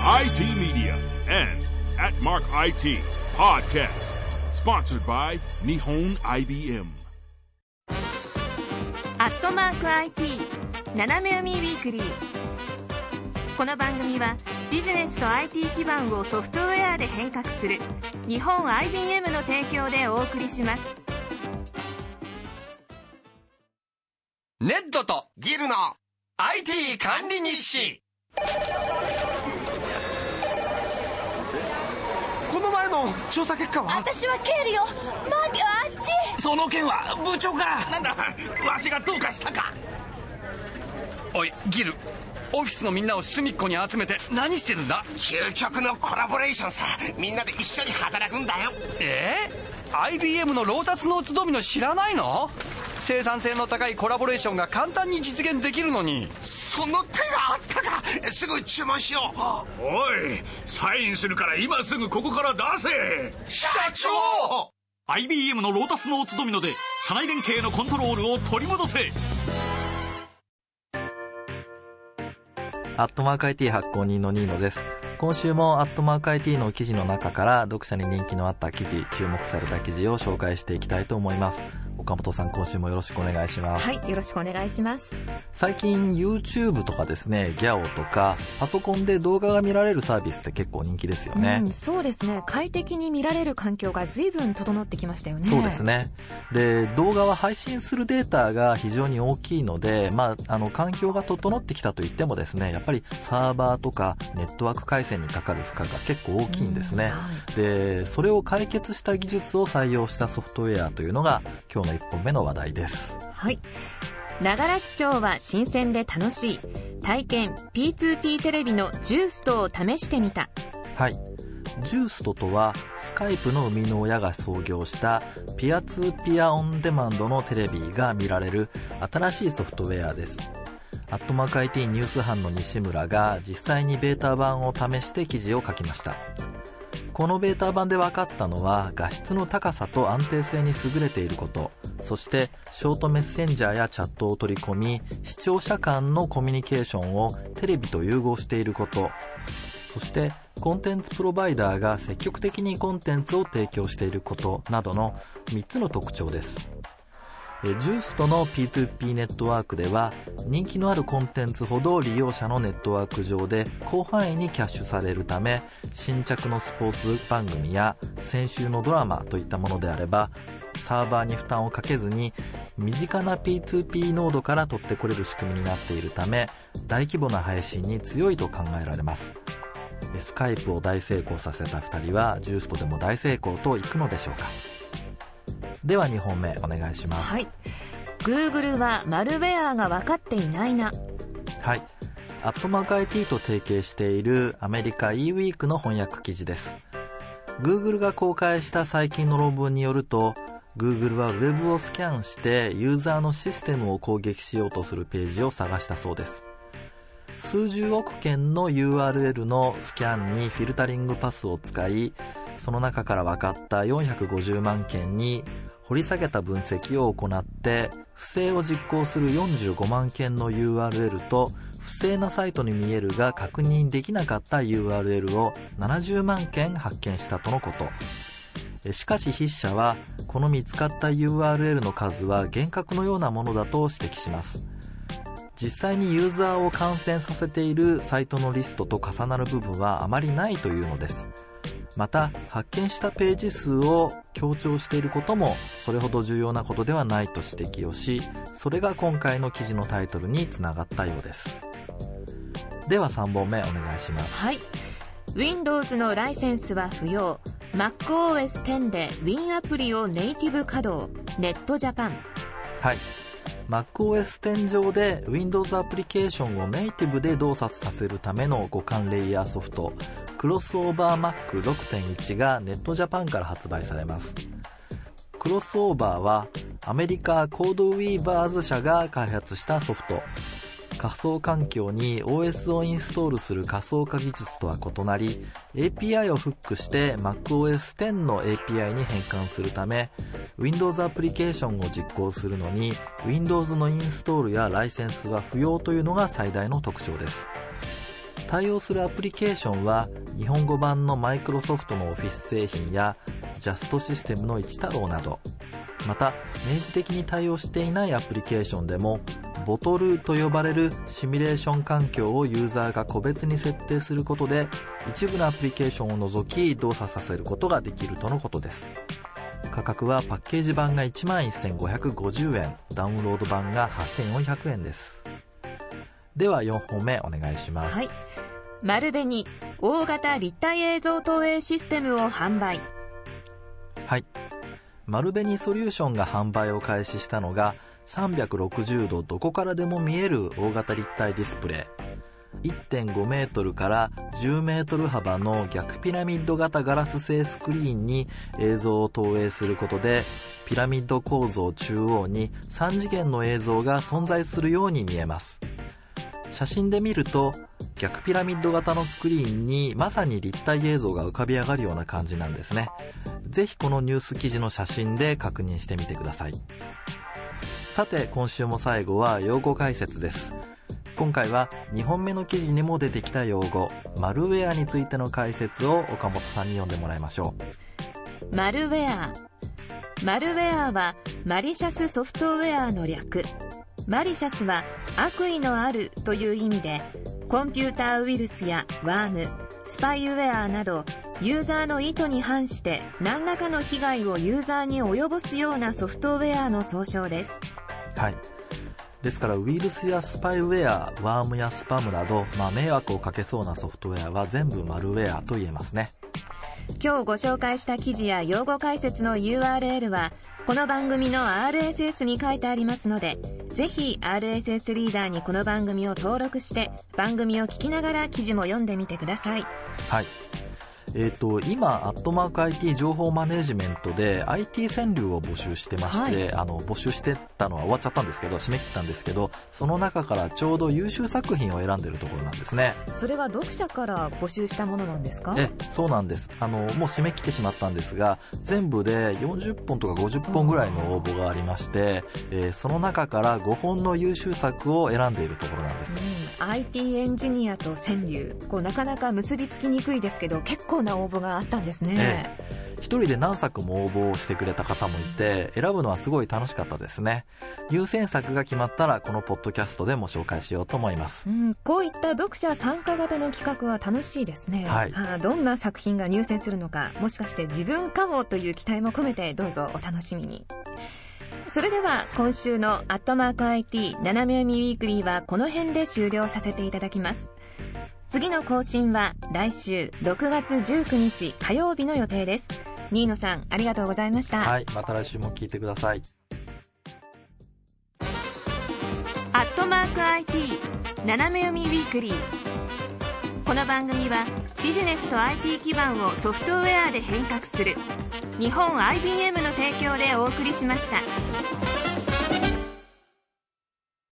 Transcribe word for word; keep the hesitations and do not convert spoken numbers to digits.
アイティー Media and at Mark アイティー Podcast sponsored by 日本 アイビーエムアットマーク アイティー 斜め読みウィークリー。この番組はビジネスと アイティー 基盤をソフトウェアで変革する日本 アイビーエム の提供でお送りします。 ネットとギルのアイティー 管理日誌。 この前の調査結果は？ 私は経理を、マーケはあっち。 その件は部長が。 なんだ、わしがどうかしたか？ おいギル、オフィスのみんなを隅っこに集めて何してるんだ？ 究極のコラボレーションさ。みんなで一緒に働くんだよ。 えー、アイビーエム のロータスノーツドミノ知らないの？生産性の高いコラボレーションが簡単に実現できるのに。 その手があったか。すぐ注文しよう。 おい、サインするから今すぐここから出せ。 社長！ アイビーエム のロータスノーツドミノで社内連携のコントロールを取り戻せ。 アットマーク アイティー 発行人のニーノです。今週もアットマーク アイティー の記事の中から読者に人気のあった記事、注目された記事を紹介していきたいと思います。岡本さん、今週もよろしくお願いします。 はい、よろしくお願いします。 最近 YouTube とかですね、ギャオとかパソコンで動画が見られるサービスって結構人気ですよね。 うん、そうですね。快適に見られる環境が随分整ってきましたよね。 そうですね。で、動画は配信するデータが非常に大きいので、まあ、あの環境が整ってきたといってもですね、やっぱりサーバーとかネットワーク回線にかかる負荷が結構大きいんですね。うん、はい、で、それを解決した技術を採用したソフトウェアというのが今日のいっぽんめの話題です。 はい。ながら視聴は新鮮で楽しい。体験 ピーツーピー テレビのジューストを試してみた。 はい。ジューストとはスカイプの生みの親が創業したピアツーピアオンデマンドのテレビが見られる新しいソフトウェアです。アットマーク アイティー ニュース班の西村が実際にベータ版を試して記事を書きました。このベータ版で分かったのは画質の高さと安定性に優れていること、そしてショートメッセンジャーやチャットを取り込み視聴者間のコミュニケーションをテレビと融合していること、そしてコンテンツプロバイダーが積極的にコンテンツを提供していることなどのみっつの特徴です。ジューストの ピーツーピー ネットワークでは人気のあるコンテンツほど利用者のネットワーク上で広範囲にキャッシュされるため、新着のスポーツ番組や先週のドラマといったものであればサーバーに負担をかけずに身近な ピーツーピー ノードから取ってこれる仕組みになっているため、大規模な配信に強いと考えられます。スカイプを大成功させたふたりはジューストでも大成功といくのでしょうか。ではにほんめお願いします。 はい。 Google はマルウェアが分かっていないな。 はい。アットマーク アイティー と提携しているアメリカ イーウィークの翻訳記事です。 Google が公開した最近の論文によると、 Google はウェブをスキャンしてユーザーのシステムを攻撃しようとするページを探したそうです。数十億件の ユーアールエル のスキャンにフィルタリングパスを使い、その中から分かったよんひゃくごじゅうまんけんに掘り下げた分析を行って、不正を実行するよんじゅうごまんけんの ユーアールエル と不正なサイトに見えるが確認できなかった ユーアールエル をななじゅうまんけん発見したとのこと。しかし筆者はこの見つかった ユーアールエル の数は幻覚のようなものだと指摘します。実際にユーザーを感染させているサイトのリストと重なる部分はあまりないというのです。また発見したページ数を強調していることもそれほど重要なことではないと指摘をし、それが今回の記事のタイトルにつながったようです。ではさんぼんめお願いします。 はい。 Windows のライセンスは不要。 MacOS テンで Win アプリをネイティブ稼働。ネットジャパン。 はい。MacOS テン上で Windows アプリケーションをネイティブで動作させるための互換レイヤーソフト、クロスオーバー マックろくてんいち がネットジャパンから発売されます。クロスオーバーはアメリカコードウィーバーズ社が開発したソフト。仮想環境に オーエス をインストールする仮想化技術とは異なり、 エーピーアイ をフックして MacOS テンの エーピーアイ に変換するため、 Windows アプリケーションを実行するのに Windows のインストールやライセンスは不要というのが最大の特徴です。 対応するアプリケーションは日本語版のマイクロソフトのオフィス製品やジャストシステムの一太郎など、また明示的に対応していないアプリケーションでもボトルと呼ばれるシミュレーション環境をユーザーが個別に設定することで一部のアプリケーションを除き動作させることができるとのことです。価格はパッケージ版が いちまんせんごひゃくごじゅうえん、ダウンロード版がはっせんよんひゃくえんです。ではよんほんめお願いします。 はい、丸紅大型立体映像投影システムを販売。 はい、丸紅ソリューションが販売を開始したのがさんびゃくろくじゅうどどこからでも見える大型立体ディスプレイ、 いってんごメートルからじゅうメートル幅の逆ピラミッド型ガラス製スクリーンに映像を投影することでピラミッド構造中央にさん次元の映像が存在するように見えます。写真で見ると逆ピラミッド型のスクリーンにまさに立体映像が浮かび上がるような感じなんですね。ぜひこのニュース記事の写真で確認してみてください。さて今週も最後は用語解説です。今回はにほんめの記事にも出てきた用語マルウェアについての解説を岡本さんに読んでもらいましょう。マルウェア。マルウェアはマリシャスソフトウェアの略。マリシャスは悪意のあるという意味で、コンピューターウイルスやワーム、スパイウェアなどユーザーの意図に反して何らかの被害をユーザーに及ぼすようなソフトウェアの総称です。 はい、ですからウイルスやスパイウェア、ワームやスパムなど、まあ、迷惑をかけそうなソフトウェアは全部マルウェアと言えますね。 今日ご紹介した記事や用語解説の ユーアールエル はこの番組の アールエスエス に書いてありますので、ぜひ アールエスエス リーダーにこの番組を登録して番組を聞きながら記事も読んでみてください。 はい、えーと、今アットマーク アイティー 情報マネジメントで アイティー 川柳を募集してまして、はい、あの募集してたのは終わっちゃったんですけど、締め切ったんですけど、その中からちょうど優秀作品を選んでるところなんですね。 それは読者から募集したものなんですか？ えそうなんです。あのもう締め切ってしまったんですが、全部でよんじゅっぽんとかごじゅっぽんぐらいの応募がありまして、えー、その中からごほんの優秀作を選んでいるところなんです、 うん、アイティー エンジニアと川柳、こうなかなか結びつきにくいですけど結構な応募があったんですね。 ええ、一人で何作も応募してくれた方もいて、選ぶのはすごい楽しかったですね。優先作が決まったらこのポッドキャストでも紹介しようと思います、 うん、こういった読者参加型の企画は楽しいですね、 はい、 あどんな作品が入選するのか、もしかして自分かもという期待も込めてどうぞお楽しみに。それでは今週のアットマーク アイティー 斜め読みウィークリーはこの辺で終了させていただきます。次の更新は来週ろくがつじゅうくにち火曜日の予定です。新野さんありがとうございました。 はい、また来週も聞いてください。 アットマーク アイティー 斜め読みウィークリー。この番組はビジネスと アイティー 基盤をソフトウェアで変革する日本 アイビーエム の提供でお送りしました。